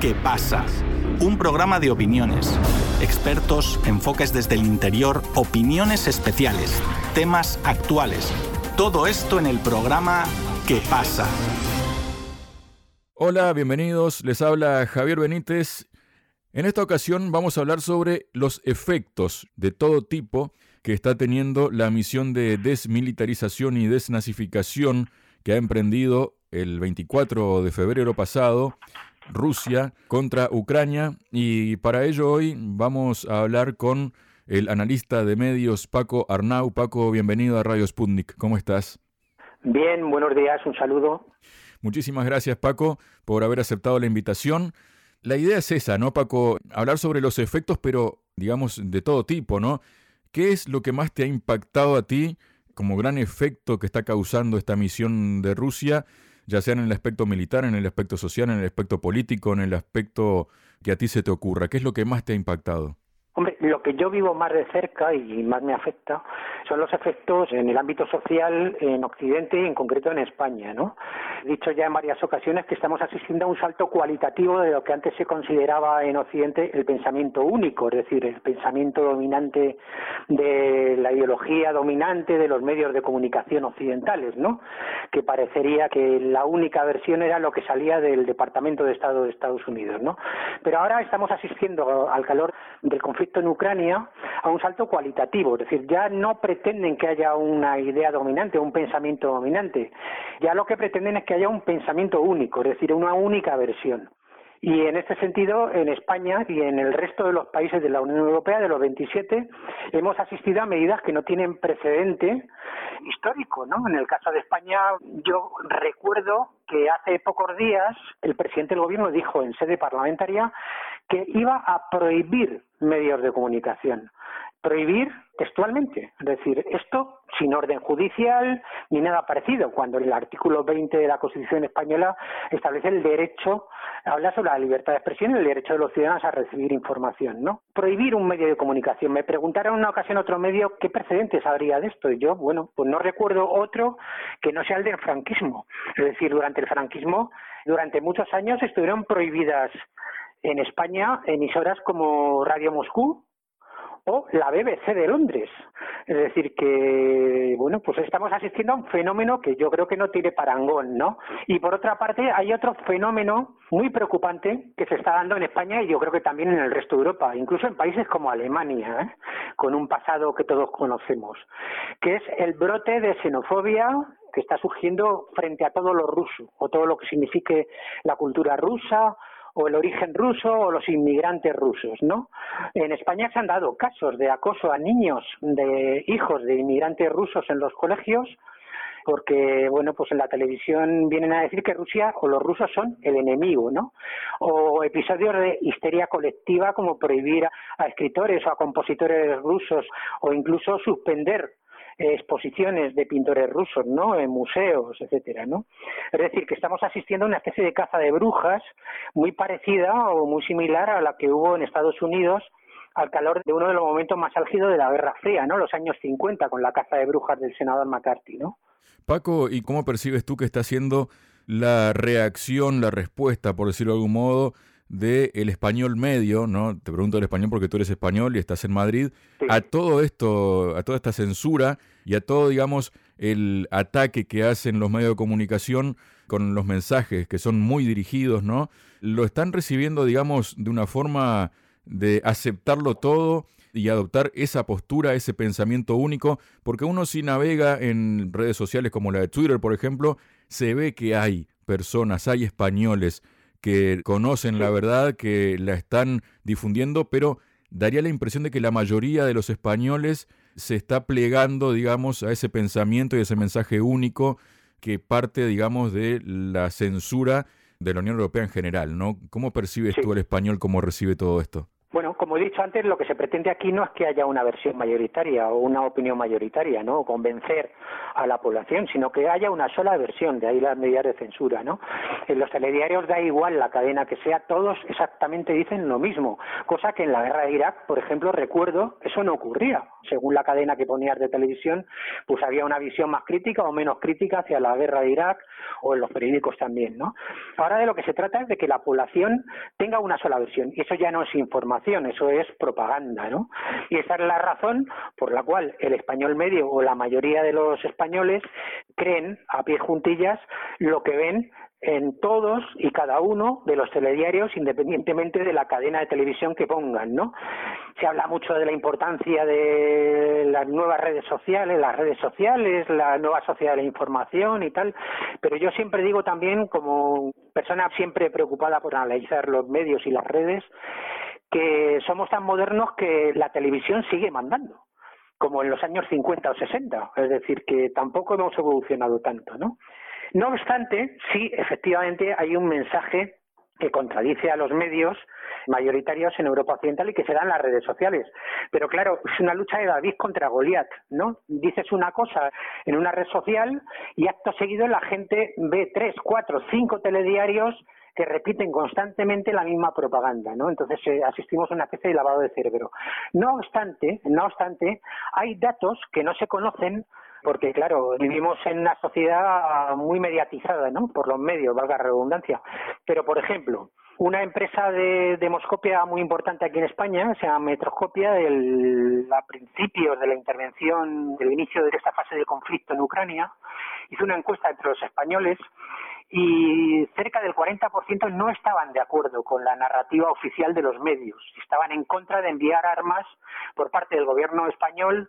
¿Qué pasa? Un programa de opiniones, expertos, enfoques desde el interior, opiniones especiales, temas actuales. Todo esto en el programa ¿Qué pasa? Hola, bienvenidos. Les habla Javier Benítez. En esta ocasión vamos a hablar sobre los efectos de todo tipo que está teniendo la misión de desmilitarización y desnazificación que ha emprendido el 24 de febrero pasado Rusia contra Ucrania, y para ello hoy vamos a hablar con el analista de medios Paco Arnau. Paco, bienvenido a Radio Sputnik. ¿Cómo estás? Bien, buenos días, un saludo. Muchísimas gracias, Paco, por haber aceptado la invitación. La idea es esa, ¿no, Paco? Hablar sobre los efectos, pero digamos de todo tipo, ¿no? ¿Qué es lo que más te ha impactado a ti como gran efecto que está causando esta misión de Rusia, ya sea en el aspecto militar, en el aspecto social, en el aspecto político, en el aspecto que a ti se te ocurra? ¿Qué es lo que más te ha impactado? Hombre, lo que yo vivo más de cerca y más me afecta son los efectos en el ámbito social en Occidente y en concreto en España, ¿no? He dicho ya en varias ocasiones que estamos asistiendo a un salto cualitativo de lo que antes se consideraba en Occidente el pensamiento único, es decir, el pensamiento dominante de la ideología dominante de los medios de comunicación occidentales, ¿no? Que parecería que la única versión era lo que salía del Departamento de Estado de Estados Unidos, ¿no? Pero ahora estamos asistiendo al calor del conflicto en Ucrania a un salto cualitativo, es decir, ya no pretenden que haya una idea dominante, un pensamiento dominante, ya lo que pretenden es que haya un pensamiento único, es decir, una única versión. Y en este sentido, en España y en el resto de los países de la Unión Europea, de los 27, hemos asistido a medidas que no tienen precedente histórico, ¿no? En el caso de España, yo recuerdo que hace pocos días el presidente del gobierno dijo en sede parlamentaria que iba a prohibir medios de comunicación. Prohibir textualmente, es decir, esto sin orden judicial ni nada parecido, cuando el artículo 20 de la Constitución española establece el derecho, habla sobre la libertad de expresión y el derecho de los ciudadanos a recibir información, ¿no? Prohibir un medio de comunicación. Me preguntaron en una ocasión otro medio qué precedentes habría de esto, y yo, bueno, pues no recuerdo otro que no sea el del franquismo. Es decir, durante el franquismo, durante muchos años estuvieron prohibidas en España emisoras como Radio Moscú o la BBC de Londres. Es decir que, bueno, pues estamos asistiendo a un fenómeno que yo creo que no tiene parangón, ¿no? Y por otra parte hay otro fenómeno muy preocupante que se está dando en España y yo creo que también en el resto de Europa, incluso en países como Alemania, con un pasado que todos conocemos, que es el brote de xenofobia que está surgiendo frente a todo lo ruso o todo lo que signifique la cultura rusa o el origen ruso o los inmigrantes rusos, ¿no? En España se han dado casos de acoso a niños, de hijos de inmigrantes rusos en los colegios, porque, bueno, pues en la televisión vienen a decir que Rusia o los rusos son el enemigo, ¿no? O episodios de histeria colectiva como prohibir a escritores o a compositores rusos o incluso suspender exposiciones de pintores rusos, ¿no? En museos, etcétera, ¿no? Es decir, que estamos asistiendo a una especie de caza de brujas muy parecida o muy similar a la que hubo en Estados Unidos al calor de uno de los momentos más álgidos de la Guerra Fría, ¿no? Los años 50, con la caza de brujas del senador McCarthy, ¿no? Paco, ¿y cómo percibes tú que está siendo la reacción, la respuesta, por decirlo de algún modo, del español medio, ¿no? Te pregunto del español porque tú eres español y estás en Madrid, sí, a todo esto, a toda esta censura y a todo, digamos, el ataque que hacen los medios de comunicación con los mensajes que son muy dirigidos, ¿no? Lo están recibiendo, digamos, de una forma de aceptarlo todo y adoptar esa postura, ese pensamiento único, porque uno si navega en redes sociales como la de Twitter, por ejemplo, se ve que hay personas, hay españoles que conocen la verdad, que la están difundiendo, pero daría la impresión de que la mayoría de los españoles se está plegando, digamos, a ese pensamiento y ese mensaje único que parte, digamos, de la censura de la Unión Europea en general, ¿no? ¿Cómo percibes tú el español, cómo recibe todo esto? Bueno, como he dicho antes, lo que se pretende aquí no es que haya una versión mayoritaria o una opinión mayoritaria, ¿no? O convencer a la población, sino que haya una sola versión, de ahí las medidas de censura, ¿no? En los telediarios da igual la cadena que sea, todos exactamente dicen lo mismo, cosa que en la guerra de Irak, por ejemplo, recuerdo, eso no ocurría. Según la cadena que ponías de televisión, pues había una visión más crítica o menos crítica hacia la guerra de Irak, o en los periódicos también, ¿no? Ahora de lo que se trata es de que la población tenga una sola versión, y eso ya no es información, eso es propaganda, ¿no? Y esa es la razón por la cual el español medio o la mayoría de los españoles creen a pie juntillas lo que ven en todos y cada uno de los telediarios, independientemente de la cadena de televisión que pongan, ¿no? Se habla mucho de la importancia de las nuevas redes sociales, la nueva sociedad de la información y tal, pero yo siempre digo también, como persona siempre preocupada por analizar los medios y las redes, que somos tan modernos que la televisión sigue mandando, como en los años 50 o 60, es decir, que tampoco hemos evolucionado tanto, ¿no? No obstante, sí, efectivamente, hay un mensaje que contradice a los medios mayoritarios en Europa Occidental y que se dan en las redes sociales. Pero claro, es una lucha de David contra Goliat, ¿no? Dices una cosa en una red social y acto seguido la gente ve 3, 4, 5 telediarios que repiten constantemente la misma propaganda, ¿no? Entonces asistimos a una especie de lavado de cerebro. No obstante, hay datos que no se conocen porque, claro, vivimos en una sociedad muy mediatizada, ¿no? Por los medios, valga la redundancia. Pero, por ejemplo, una empresa de demoscopia muy importante aquí en España, se llama Metroscopia, a principios de la intervención, del inicio de esta fase de conflicto en Ucrania, hizo una encuesta entre los españoles y cerca del 40% no estaban de acuerdo con la narrativa oficial de los medios. Estaban en contra de enviar armas por parte del gobierno español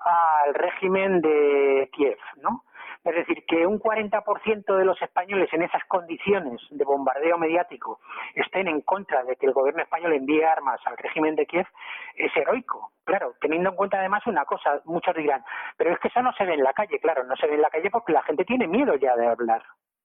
al régimen de Kiev, ¿no? Es decir, que un 40% de los españoles en esas condiciones de bombardeo mediático estén en contra de que el gobierno español envíe armas al régimen de Kiev es heroico. Claro, teniendo en cuenta además una cosa, muchos dirán, pero es que eso no se ve en la calle. Claro, no se ve en la calle porque la gente tiene miedo ya de hablar.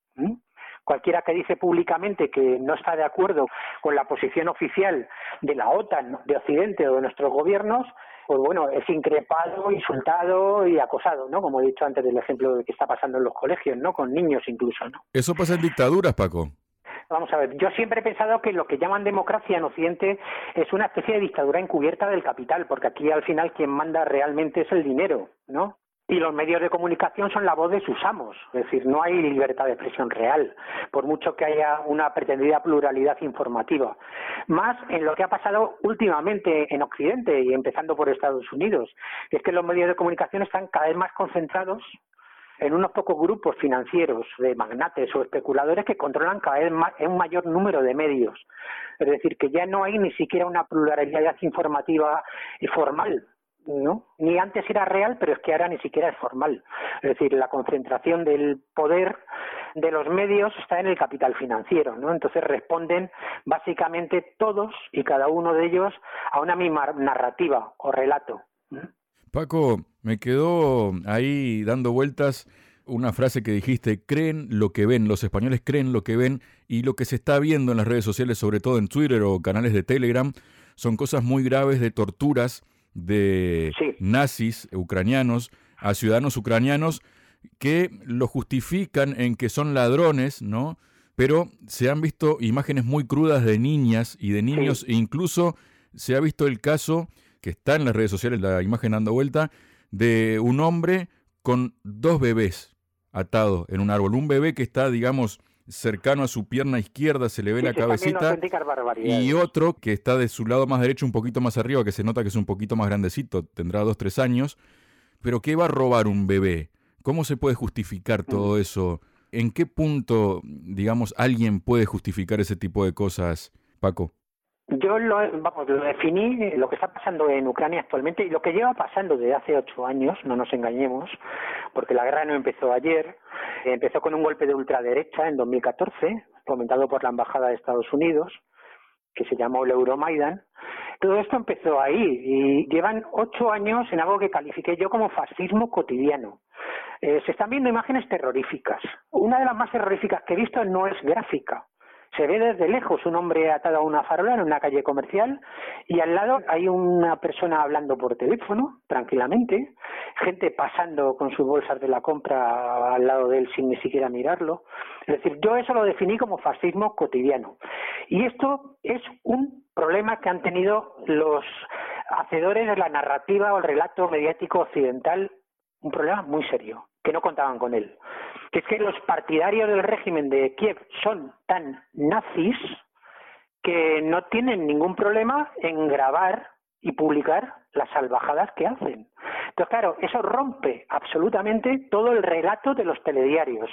Cualquiera que dice públicamente que no está de acuerdo con la posición oficial de la OTAN, de Occidente o de nuestros gobiernos, pues bueno, es increpado, insultado y acosado, ¿no? Como he dicho antes del ejemplo de que está pasando en los colegios, ¿no? Con niños incluso, ¿no? Eso pasa en dictaduras, Paco. Vamos a ver, yo siempre he pensado que lo que llaman democracia en Occidente es una especie de dictadura encubierta del capital, porque aquí al final quien manda realmente es el dinero, ¿no? Y los medios de comunicación son la voz de sus amos, es decir, no hay libertad de expresión real, por mucho que haya una pretendida pluralidad informativa. Más en lo que ha pasado últimamente en Occidente y empezando por Estados Unidos, es que los medios de comunicación están cada vez más concentrados en unos pocos grupos financieros de magnates o especuladores que controlan cada vez más un mayor número de medios. Es decir, que ya no hay ni siquiera una pluralidad informativa formal, ¿no? Ni antes era real, pero es que ahora ni siquiera es formal. Es decir, la concentración del poder de los medios está en el capital financiero, ¿no? Entonces responden básicamente todos y cada uno de ellos a una misma narrativa o relato. Paco, me quedó ahí dando vueltas una frase que dijiste: creen lo que ven, los españoles creen lo que ven, y lo que se está viendo en las redes sociales, sobre todo en Twitter o canales de Telegram, son cosas muy graves de torturas de nazis ucranianos a ciudadanos ucranianos que lo justifican en que son ladrones, ¿no? Pero se han visto imágenes muy crudas de niñas y de niños, e incluso se ha visto el caso, que está en las redes sociales, la imagen dando vuelta, de un hombre con 2 bebés atados en un árbol. Un bebé que está, digamos, cercano a su pierna izquierda, se le ve la cabecita, y otro que está de su lado más derecho, un poquito más arriba, que se nota que es un poquito más grandecito, tendrá 2, 3 años. Pero ¿qué va a robar un bebé? ¿Cómo se puede justificar todo eso? ¿En qué punto, digamos, alguien puede justificar ese tipo de cosas, Paco? Yo lo definí, lo que está pasando en Ucrania actualmente y lo que lleva pasando desde hace 8 años, no nos engañemos, porque la guerra no empezó ayer, empezó con un golpe de ultraderecha en 2014, fomentado por la Embajada de Estados Unidos, que se llamó el Euromaidan. Todo esto empezó ahí y llevan 8 años en algo que califiqué yo como fascismo cotidiano. Se están viendo imágenes terroríficas. Una de las más terroríficas que he visto no es gráfica, Se ve desde lejos un hombre atado a una farola en una calle comercial y al lado hay una persona hablando por teléfono, tranquilamente, gente pasando con sus bolsas de la compra al lado de él sin ni siquiera mirarlo. Es decir, yo eso lo definí como fascismo cotidiano. Y esto es un problema que han tenido los hacedores de la narrativa o el relato mediático occidental, un problema muy serio, que no contaban con él. Que es que los partidarios del régimen de Kiev son tan nazis que no tienen ningún problema en grabar y publicar las salvajadas que hacen. Entonces, claro, eso rompe absolutamente todo el relato de los telediarios.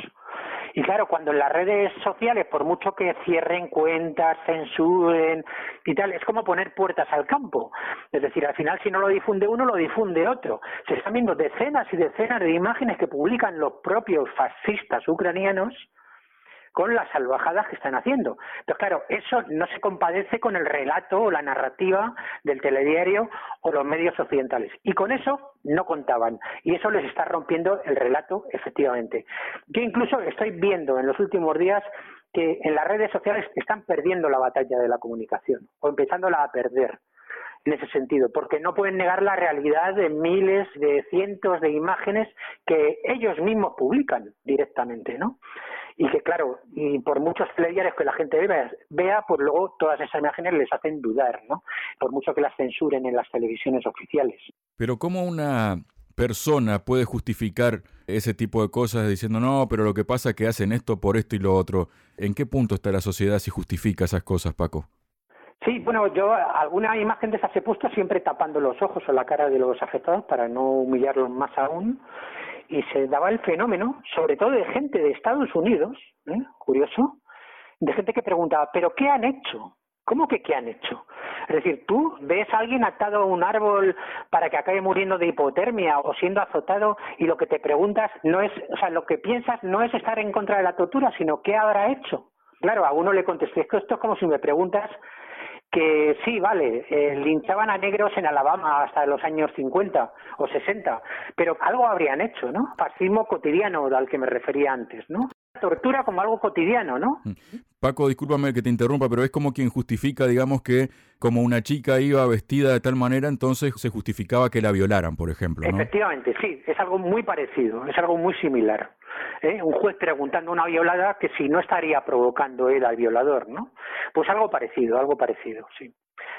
Y claro, cuando en las redes sociales, por mucho que cierren cuentas, censuren y tal, es como poner puertas al campo. Es decir, al final, si no lo difunde uno, lo difunde otro. Se están viendo decenas y decenas de imágenes que publican los propios fascistas ucranianos con las salvajadas que están haciendo. Entonces, claro, eso no se compadece con el relato o la narrativa del telediario o los medios occidentales. Y con eso no contaban. Y eso les está rompiendo el relato, efectivamente. Yo incluso estoy viendo en los últimos días que en las redes sociales están perdiendo la batalla de la comunicación, o empezándola a perder en ese sentido, porque no pueden negar la realidad de miles, de cientos de imágenes que ellos mismos publican directamente, ¿no? Y que, claro, y por muchos telediarios que la gente vea, pues luego todas esas imágenes les hacen dudar, ¿no? Por mucho que las censuren en las televisiones oficiales. Pero ¿cómo una persona puede justificar ese tipo de cosas diciendo, no, pero lo que pasa es que hacen esto por esto y lo otro? ¿En qué punto está la sociedad si justifica esas cosas, Paco? Sí, bueno, yo alguna imagen de esas he puesto siempre tapando los ojos o la cara de los afectados para no humillarlos más aún. Y se daba el fenómeno, sobre todo de gente de Estados Unidos, curioso, de gente que preguntaba, ¿pero qué han hecho? ¿Cómo que qué han hecho? Es decir, tú ves a alguien atado a un árbol para que acabe muriendo de hipotermia o siendo azotado y lo que te preguntas no es, o sea, lo que piensas no es estar en contra de la tortura, sino ¿qué habrá hecho? Claro, a uno le contesté, esto es como si me preguntas que sí, vale, linchaban a negros en Alabama hasta los años 50 o 60, pero algo habrían hecho, ¿no? Fascismo cotidiano al que me refería antes, ¿no? Tortura como algo cotidiano, ¿no? Paco, discúlpame que te interrumpa, pero es como quien justifica, digamos, que como una chica iba vestida de tal manera, entonces se justificaba que la violaran, por ejemplo, ¿no? Efectivamente, sí, es algo muy parecido, es algo muy similar. Un juez preguntando a una violada que si no estaría provocando él al violador, ¿no? Pues algo parecido, sí.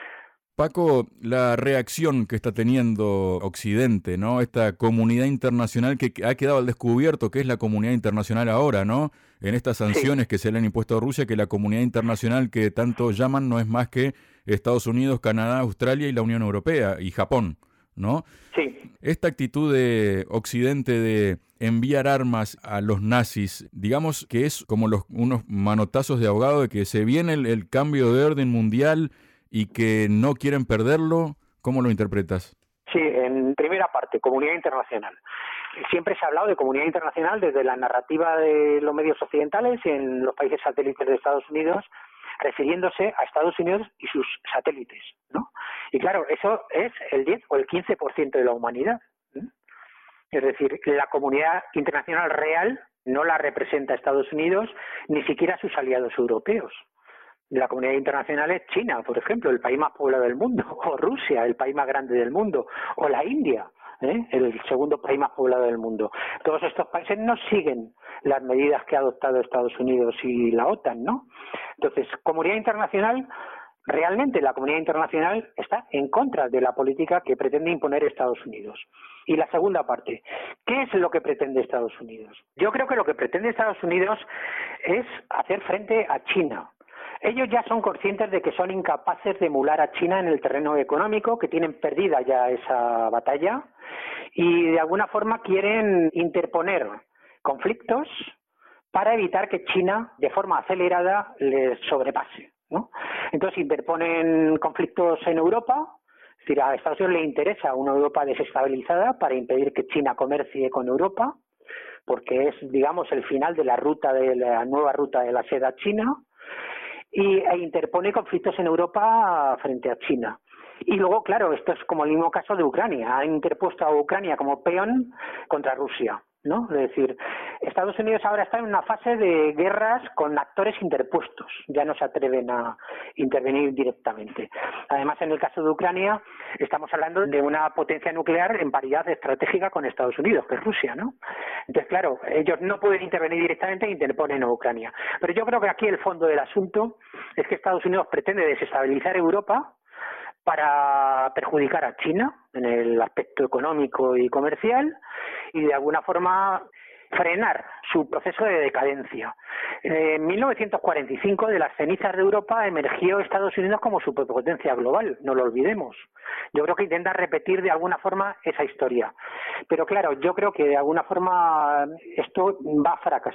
Paco, la reacción que está teniendo Occidente, ¿no? Esta comunidad internacional que ha quedado al descubierto, que es la comunidad internacional ahora, ¿no? En estas sanciones que se le han impuesto a Rusia, que la comunidad internacional que tanto llaman no es más que Estados Unidos, Canadá, Australia y la Unión Europea y Japón, ¿no? Sí. Esta actitud de Occidente de enviar armas a los nazis, digamos que es como unos manotazos de ahogado de que se viene el cambio de orden mundial y que no quieren perderlo. ¿Cómo lo interpretas? Sí, en primera parte, comunidad internacional. Siempre se ha hablado de comunidad internacional desde la narrativa de los medios occidentales en los países satélites de Estados Unidos, refiriéndose a Estados Unidos y sus satélites, ¿no? Y claro, eso es el 10 o el 15% de la humanidad, ¿no? Es decir, la comunidad internacional real no la representa Estados Unidos, ni siquiera sus aliados europeos. La comunidad internacional es China, por ejemplo, el país más poblado del mundo, o Rusia, el país más grande del mundo, o la India, el segundo país más poblado del mundo. Todos estos países no siguen las medidas que ha adoptado Estados Unidos y la OTAN, ¿no? Entonces, comunidad internacional, realmente la comunidad internacional está en contra de la política que pretende imponer Estados Unidos. Y la segunda parte, ¿qué es lo que pretende Estados Unidos? Yo creo que lo que pretende Estados Unidos es hacer frente a China. Ellos ya son conscientes de que son incapaces de emular a China en el terreno económico, que tienen perdida ya esa batalla, y de alguna forma quieren interponer conflictos para evitar que China, de forma acelerada, les sobrepase, ¿no? Entonces interponen conflictos en Europa. Es decir, a Estados Unidos le interesa una Europa desestabilizada para impedir que China comercie con Europa, porque es, digamos, el final de la nueva ruta de la seda china. E interpone conflictos en Europa frente a China. Y luego, claro, esto es como el mismo caso de Ucrania. Ha interpuesto a Ucrania como peón contra Rusia, ¿no? Es decir, Estados Unidos ahora está en una fase de guerras con actores interpuestos, ya no se atreven a intervenir directamente. Además, en el caso de Ucrania, estamos hablando de una potencia nuclear en paridad estratégica con Estados Unidos, que es Rusia, ¿no? Entonces, claro, ellos no pueden intervenir directamente e interponen a Ucrania. Pero yo creo que aquí el fondo del asunto es que Estados Unidos pretende desestabilizar Europa para perjudicar a China en el aspecto económico y comercial y de alguna forma frenar su proceso de decadencia. En 1945, de las cenizas de Europa, emergió Estados Unidos como superpotencia global, no lo olvidemos. Yo creo que intenta repetir de alguna forma esa historia. Pero claro, yo creo que de alguna forma esto va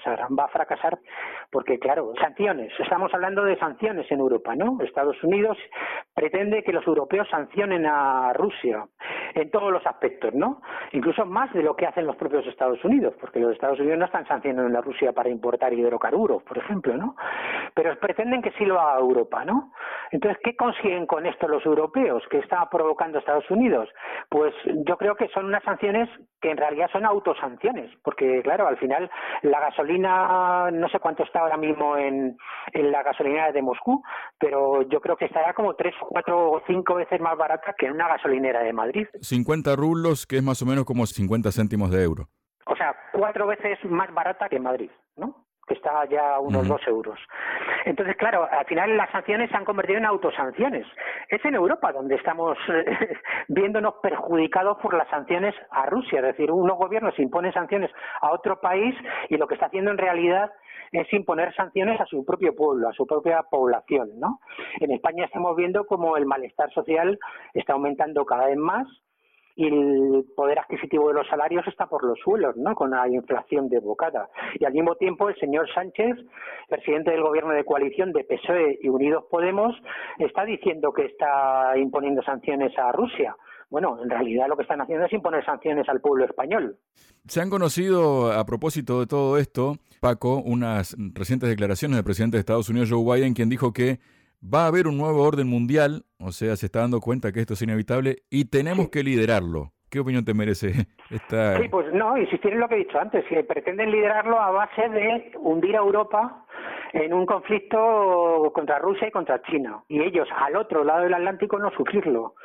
a fracasar porque, claro, sanciones, estamos hablando de sanciones en Europa, ¿no? Estados Unidos pretende que los europeos sancionen a Rusia en todos los aspectos, ¿no? Incluso más de lo que hacen los propios Estados Unidos, porque los Estados Unidos no están sancionando a Rusia para importar hidrocarburos, por ejemplo, ¿no? Pero pretenden que sí lo haga Europa, ¿no? Entonces, ¿qué consiguen con esto los europeos? ¿Qué está provocando Estados Unidos? Pues yo creo que son unas sanciones que en realidad son autosanciones, porque claro, al final la gasolina, no sé cuánto está ahora mismo en la gasolinera de Moscú, pero yo creo que estará como 3, 4 o 5 veces más barata que en una gasolinera de Madrid. 50 rublos, que es más o menos como 50 céntimos de euro. O sea, 4 veces más barata que en Madrid, ¿no? Que está ya a unos 2 euros. Entonces, claro, al final las sanciones se han convertido en autosanciones. Es en Europa donde estamos viéndonos perjudicados por las sanciones a Rusia. Es decir, unos gobiernos imponen sanciones a otro país y lo que está haciendo en realidad es imponer sanciones a su propio pueblo, a su propia población, ¿no? En España estamos viendo cómo el malestar social está aumentando cada vez más y el poder adquisitivo de los salarios está por los suelos, ¿no? Con la inflación desbocada. Y al mismo tiempo el señor Sánchez, presidente del gobierno de coalición de PSOE y Unidos Podemos, está diciendo que está imponiendo sanciones a Rusia. Bueno, en realidad lo que están haciendo es imponer sanciones al pueblo español. Se han conocido, a propósito de todo esto, Paco, unas recientes declaraciones del presidente de Estados Unidos, Joe Biden, quien dijo que va a haber un nuevo orden mundial, o sea, se está dando cuenta que esto es inevitable y tenemos que liderarlo. ¿Qué opinión te merece esta...? Sí, pues no, insistir en lo que he dicho antes, que pretenden liderarlo a base de hundir a Europa en un conflicto contra Rusia y contra China. Y ellos, al otro lado del Atlántico, no sufrirlo,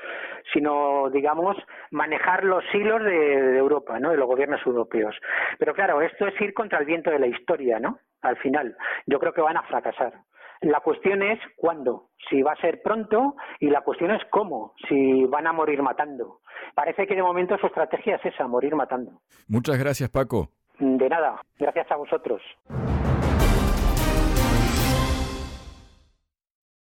sino, digamos, manejar los hilos de Europa, ¿no? De los gobiernos europeos. Pero claro, esto es ir contra el viento de la historia, ¿no? Al final, yo creo que van a fracasar. La cuestión es cuándo, si va a ser pronto, y la cuestión es cómo, si van a morir matando. Parece que de momento su estrategia es esa, morir matando. Muchas gracias, Paco. De nada, gracias a vosotros.